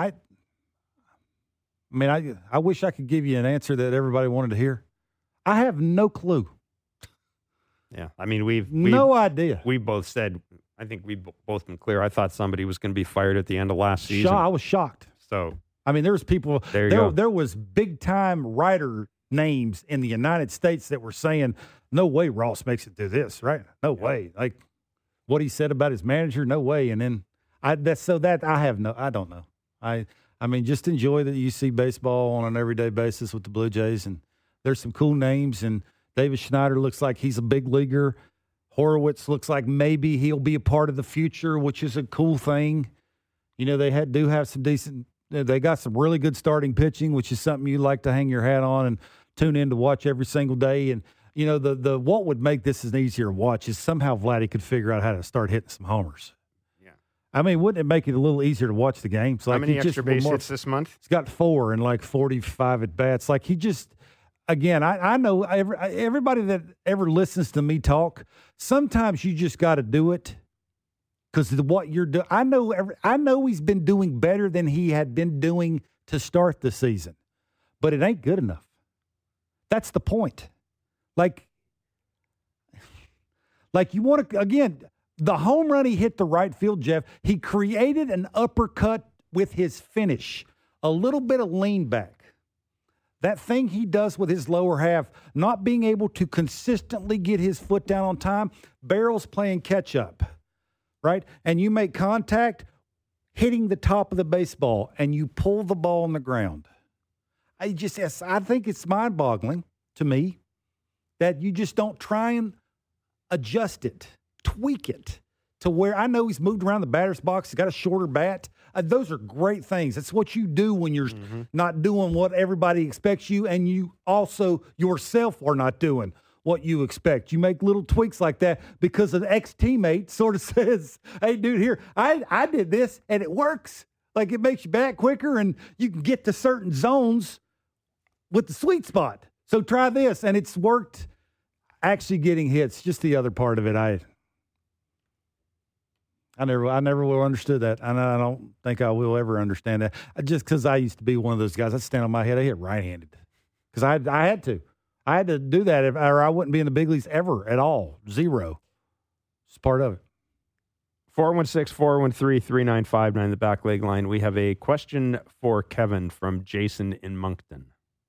wish I could give you an answer that everybody wanted to hear. I have no clue. Yeah, we've no idea. We both said, I think we've both been clear. I thought somebody was going to be fired at the end of last season. I was shocked. So, there was people. There was big time writer names in the United States that were saying, "No way, Ross makes it through this." Right? No way. Like what he said about his manager. No way. And then I don't know. Just enjoy that you see baseball on an everyday basis with the Blue Jays, and there's some cool names. And David Schneider looks like he's a big leaguer. Horowitz looks like maybe he'll be a part of the future, which is a cool thing. They do have some decent. They got some really good starting pitching, which is something you like to hang your hat on and tune in to watch every single day. And the what would make this an easier watch is somehow Vladdy could figure out how to start hitting some homers. Yeah, wouldn't it make it a little easier to watch the games? How many extra base hits this month? He's got 4 and 45 at bats. Like he just. Again, I know everybody that ever listens to me talk, sometimes you just got to do it because what you're doing. I know he's been doing better than he had been doing to start the season, but it ain't good enough. That's the point. Like you want to, again, the home run he hit the right field, Jeff, he created an uppercut with his finish, a little bit of lean back. That thing he does with his lower half, not being able to consistently get his foot down on time, Barrel's playing catch up, right? And you make contact hitting the top of the baseball and you pull the ball on the ground. I think it's mind-boggling to me that you just don't try and adjust it, tweak it to where I know he's moved around the batter's box. He's got a shorter bat. Those are great things. That's what you do when you're not doing what everybody expects you, and you also yourself are not doing what you expect. You make little tweaks like that because an ex-teammate sort of says, hey, dude, here, I did this, and it works. Like, it makes you bat quicker, and you can get to certain zones with the sweet spot. So try this, and it's worked. Actually getting hits, just the other part of it, I never will understood that, and I don't think I will ever understand that. Just because I used to be one of those guys, I'd stand on my head, I hit right-handed because I had to. I had to do that, or I wouldn't be in the big leagues ever at all. 0. It's part of it. 416-413-3959, the back leg line. We have a question for Kevin from Jason in Moncton.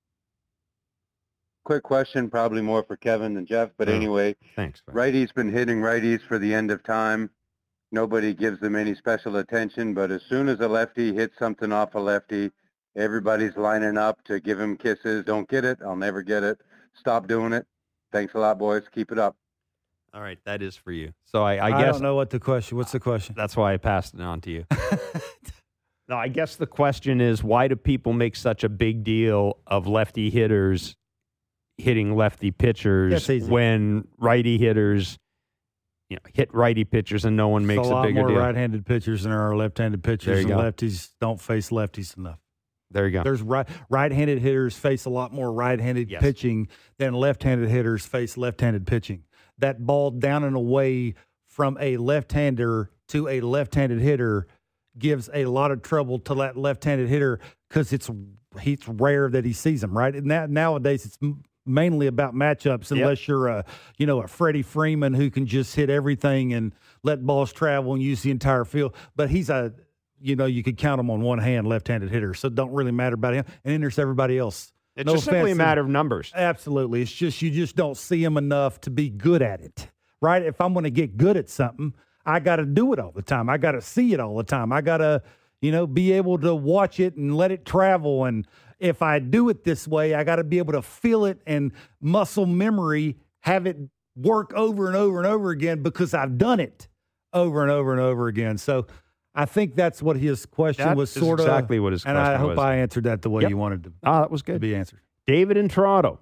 Quick question, probably more for Kevin than Jeff, but anyway. Thanks. Righty's been hitting righties for the end of time. Nobody gives them any special attention, but as soon as a lefty hits something off a lefty, everybody's lining up to give him kisses. Don't get it. I'll never get it. Stop doing it. Thanks a lot, boys. Keep it up. All right, that is for you. So I guess I don't know what the question. What's the question? That's why I passed it on to you. No, I guess the question is, why do people make such a big deal of lefty hitters hitting lefty pitchers when righty hitters hit righty pitchers and no one makes a bigger deal? A lot more right-handed pitchers than there are left-handed pitchers, and lefties don't face lefties enough. There you go. There's right-handed hitters face a lot more right-handed pitching than left-handed hitters face left-handed pitching. That ball down and away from a left-hander to a left-handed hitter gives a lot of trouble to that left-handed hitter because it's rare that he sees them, right? And nowadays it's mainly about matchups unless you're a Freddie Freeman who can just hit everything and let balls travel and use the entire field. But he's you could count him on one hand, left-handed hitter, so it don't really matter about him. And then there's everybody else. It's just simply a matter of numbers. Absolutely. It's just you just don't see him enough to be good at it, right? If I'm going to get good at something, I got to do it all the time. I got to see it all the time. I got to, be able to watch it and let it travel. And if I do it this way, I got to be able to feel it and muscle memory, have it work over and over and over again because I've done it over and over and over again. So I think that's what his question was sort of. Exactly what his question was. And I hope I answered that the way you wanted to. That was good. To be answered. David in Toronto.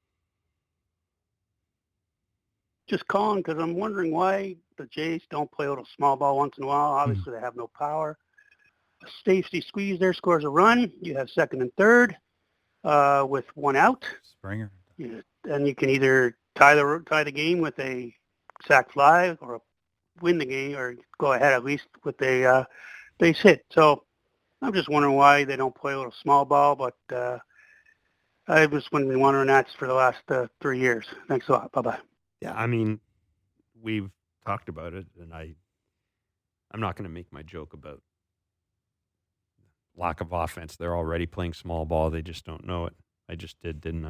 Just calling because I'm wondering why the Jays don't play a little small ball once in a while. Obviously, they have no power. A safety squeeze there scores a run. You have second and third with one out. Springer. And you can either tie the game with a sac fly or win the game or go ahead at least with a base hit. So I'm just wondering why they don't play a little small ball, but I've just been wondering that for the last 3 years. Thanks a lot. Bye-bye. Yeah, I mean, we've talked about it, and I'm not going to make my joke about lack of offense. They're already playing small ball. They just don't know it. I just did, didn't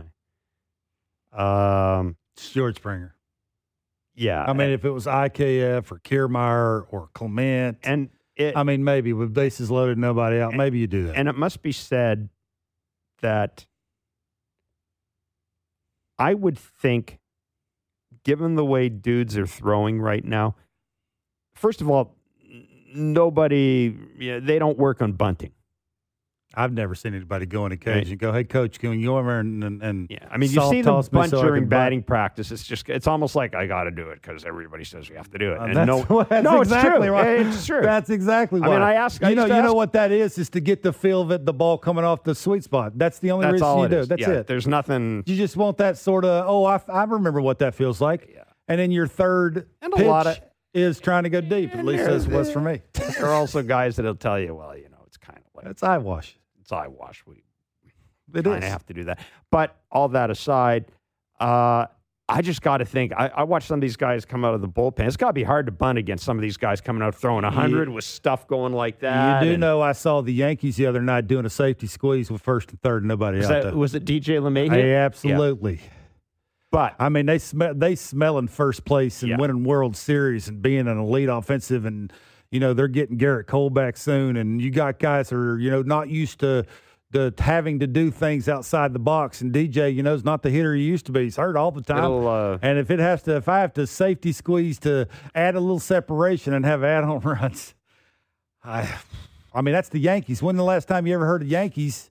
I? George Springer. Yeah. I mean, if it was IKF or Kiermaier or Clement, maybe with bases loaded, nobody out, maybe you do that. And it must be said that I would think, given the way dudes are throwing right now, first of all, they don't work on bunting. I've never seen anybody go on a cage and go, "Hey, coach, can you go over and yeah." I mean, you see them bunt during batting practice. It's almost like I got to do it because everybody says we have to do it. And that's exactly right. It's true. That's exactly why. I mean, I ask. You know what that is to get the feel of it, the ball coming off the sweet spot. That's the only reason you do it. That's it. There's nothing. You just want that sort of. I remember what that feels like. Yeah. And then your third pitch is trying to go deep. At least that's what's for me. There are also guys that'll tell you, well, it's kind of like it's eyewash. It's eyewash. We kind of have to do that. But all that aside, I just got to think. I watched some of these guys come out of the bullpen. It's got to be hard to bunt against some of these guys coming out throwing 100 with stuff going like that. You do know I saw the Yankees the other night doing a safety squeeze with first and third and nobody out there. Was it DJ LeMahieu? Absolutely. Yeah. But I mean, they smell in first place and winning World Series and being an elite offensive, and they're getting Garrett Cole back soon, and you got guys that are not used to having to do things outside the box. And DJ, is not the hitter he used to be. He's hurt all the time. And if I have to safety squeeze to add a little separation and have add-on runs, I mean that's the Yankees. When the last time you ever heard of Yankees?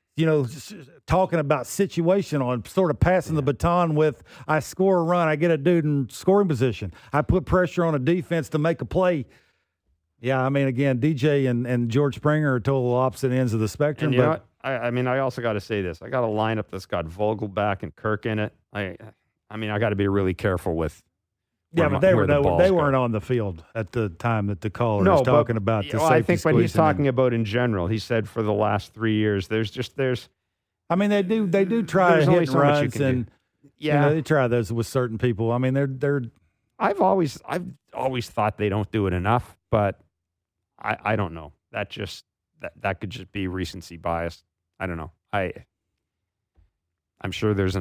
Talking about situational and sort of passing the baton with, I score a run, I get a dude in scoring position. I put pressure on a defense to make a play. Yeah, I mean, again, DJ and George Springer are total opposite ends of the spectrum. And I also got to say this. I got a lineup that's got Vogelbach and Kirk in it. I got to be really careful with. Yeah, but they weren't on the field at the time that the caller was talking about the safety. I think what he's talking about in general. He said for the last 3 years, there's. I mean, they do try to hit runs, and they try those with certain people. I mean, they're. I've always thought they don't do it enough, but I don't know. That could just be recency bias. I don't know. I'm sure there's a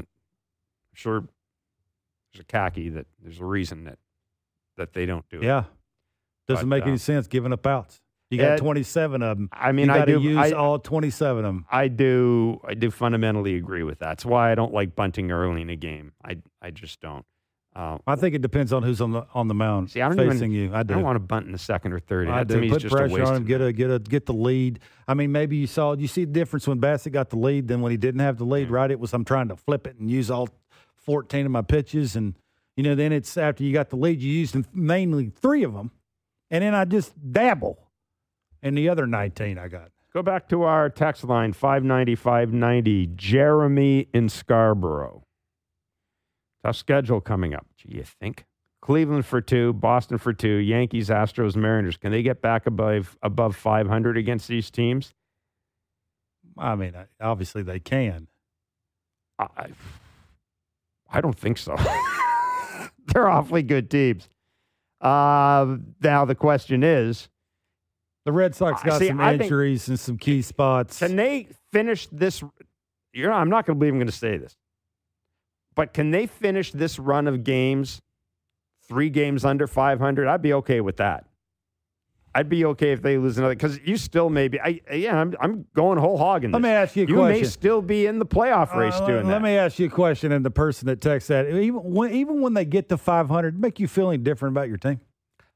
khaki that there's a reason that they don't do it. Yeah. Doesn't make any sense giving up outs. You got 27 of them. I mean, I do use all 27 of them. I do fundamentally agree with that. That's why I don't like bunting early in a game. I just don't. I think it depends on who's on the mound facing you. I don't want to bunt in the second or third. I do. To me, put it's just pressure a waste on him. Get the lead. I mean, maybe you see the difference when Bassett got the lead than when he didn't have the lead. Right? It was I'm trying to flip it and use all 14 of my pitches, and then it's after you got the lead, you used mainly 3 of them, and then I just dabble in the other 19 I got. Go back to our text line, 590-590. Jeremy in Scarborough. Tough schedule coming up, do you think? Cleveland for 2, Boston for 2, Yankees, Astros, Mariners. Can they get back above 500 against these teams? I mean, obviously they can. I don't think so. They're awfully good teams. Now the question is, the Red Sox got some injuries and some key spots. Can they finish this? I'm not going to believe I'm going to say this, but can they finish this run of games, 3 games under 500? I'd be okay with that. I'd be okay if they lose another, because you still may be. I'm going whole hog in this. Let me ask you a question. You may still be in the playoff race doing that. Let me ask you a question, and the person that texts that, even when they get to 500, make you feel any different about your team?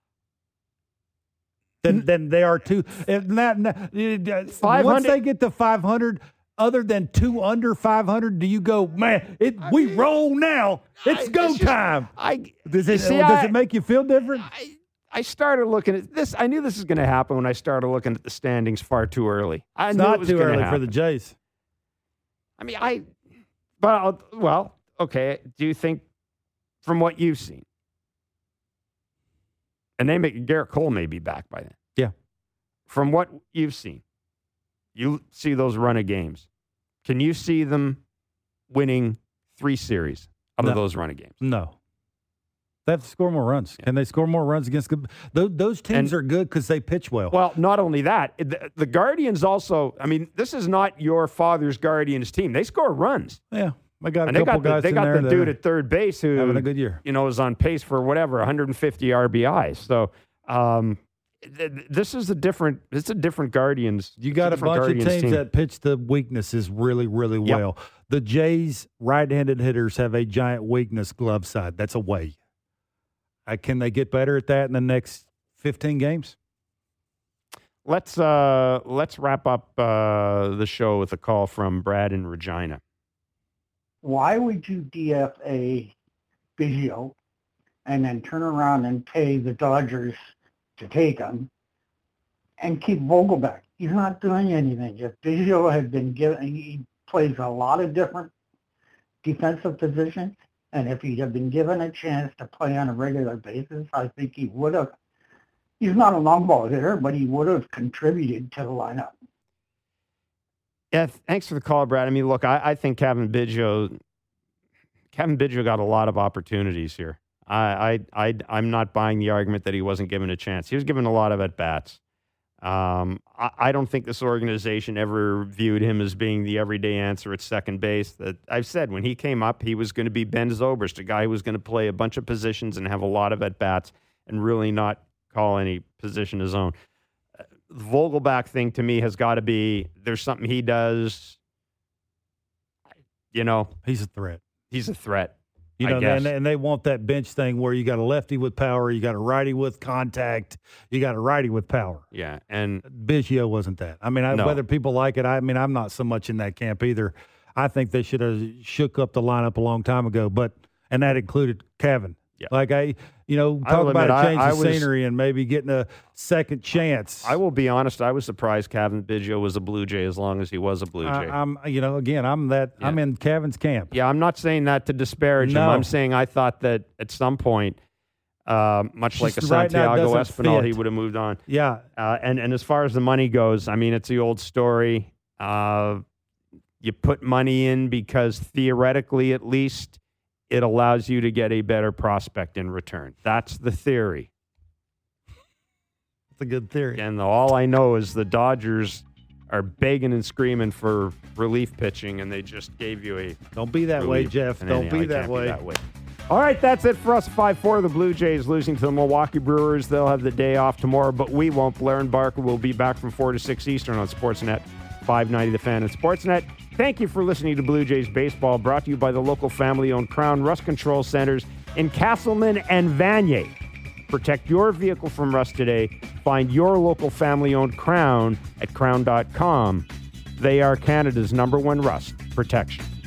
Then they are too. Once they get to 500, other than 2 under 500, do you go, man? We roll now. It's go time. Does it make you feel different? I started looking at this. I knew this was going to happen when I started looking at the standings far too early. It's not too early for the Jays. I mean, okay. Do you think, from what you've seen, and Garrett Cole may be back by then? Yeah. From what you've seen, you see those run of games. Can you see them winning 3 series out of those run of games? No. They have to score more runs. Yeah. Can they score more runs against those teams? Are good because they pitch well. Well, not only that, the Guardians also. I mean, this is not your father's Guardians team. They score runs. Yeah, I got a couple guys. They got the dude at third base who having a good year. Is on pace for 150 RBIs. So this is a different. It's a different Guardians. You got a bunch of teams that pitch the weaknesses really, really well. The Jays' right-handed hitters have a giant weakness glove side. That's away. Can they get better at that in the next 15 games? Let's wrap up the show with a call from Brad in Regina. Why would you DFA Biggio and then turn around and pay the Dodgers to take him and keep Vogelbach? He's not doing anything. If Biggio had been given, he plays a lot of different defensive positions. And if he had been given a chance to play on a regular basis, I think he would have. He's not a long ball hitter, but he would have contributed to the lineup. Yeah, thanks for the call, Brad. I mean, look, I think Kevin Biggio got a lot of opportunities here. I'm not buying the argument that he wasn't given a chance. He was given a lot of at-bats. I don't think this organization ever viewed him as being the everyday answer at second base. That I've said when he came up, he was going to be Ben Zobrist, a guy who was going to play a bunch of positions and have a lot of at-bats and really not call any position his own. The Vogelbach thing to me has got to be there's something he does. He's a threat. He's a threat. And they want that bench thing where you got a lefty with power, you got a righty with contact, you got a righty with power. Yeah, and Biggio wasn't that. I mean, whether people like it, I'm not so much in that camp either. I think they should have shook up the lineup a long time ago, and that included Kevin. Yeah. Like talk about a change of scenery and maybe getting a second chance. I will be honest. I was surprised Kevin Biggio was a Blue Jay as long as he was a Blue Jay. I'm in Kevin's camp. Yeah, I'm not saying that to disparage him. I'm saying I thought that at some point, much like a Santiago Espinal, he would have moved on. Yeah. And as far as the money goes, I mean, it's the old story. You put money in because theoretically, at least, it allows you to get a better prospect in return. That's the theory. It's a good theory. And all I know is the Dodgers are begging and screaming for relief pitching, and they just gave you a Don't be that way, Jeff. Don't be that way. All right, that's it for us. 5-4, the Blue Jays losing to the Milwaukee Brewers. They'll have the day off tomorrow, but we won't. Blair and Barker will be back from 4 to 6 Eastern on Sportsnet 590 The Fan and Sportsnet. Thank you for listening to Blue Jays Baseball, brought to you by the local family-owned Crown Rust Control Centers in Castleman and Vanier. Protect your vehicle from rust today. Find your local family-owned Crown at crown.com. They are Canada's #1 rust protection.